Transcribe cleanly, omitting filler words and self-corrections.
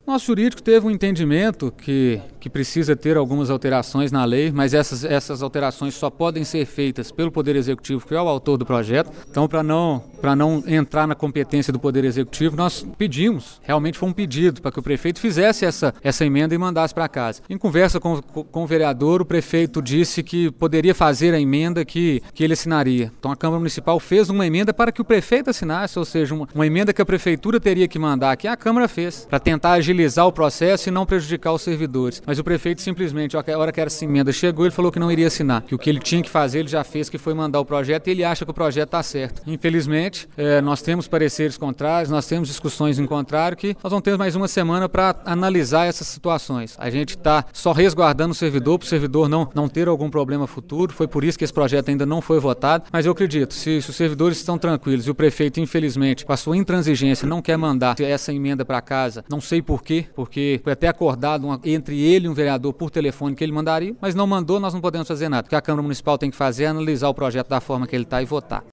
Nosso jurídico teve um entendimento que precisa ter algumas alterações na lei, mas essas alterações só podem ser feitas pelo Poder Executivo, que é o autor do projeto. Então, para não entrar na competência do Poder Executivo, nós pedimos, realmente foi um pedido, para que o prefeito fizesse essa emenda e mandasse para casa. Em conversa com o vereador, o prefeito disse que poderia fazer a emenda que ele assinaria. Então, a Câmara Municipal fez uma emenda para que o prefeito assinasse, ou seja, uma emenda que a prefeitura teria que mandar, que a Câmara fez, para tentar agilizar o processo e não prejudicar os servidores. Mas o prefeito simplesmente, a hora que essa emenda chegou, ele falou que não iria assinar, que o que ele tinha que fazer, ele já fez, que foi mandar o projeto, e ele acha que o projeto está certo. Infelizmente, nós temos pareceres contrários, nós temos discussões em contrário, que nós vamos ter mais uma semana para analisar essas situações. A gente está só resguardando o servidor, para o servidor não ter algum problema futuro. Foi por isso que esse projeto ainda não foi votado, mas eu acredito, se os servidores estão tranquilos e o prefeito, infelizmente, com a sua intransigência, não quer mandar essa emenda para casa, não sei por quê, porque foi até acordado entre ele e um vereador por telefone que ele mandaria, mas não mandou, nós não podemos fazer nada. O que a Câmara Municipal tem que fazer é analisar o projeto da forma que ele está e votar.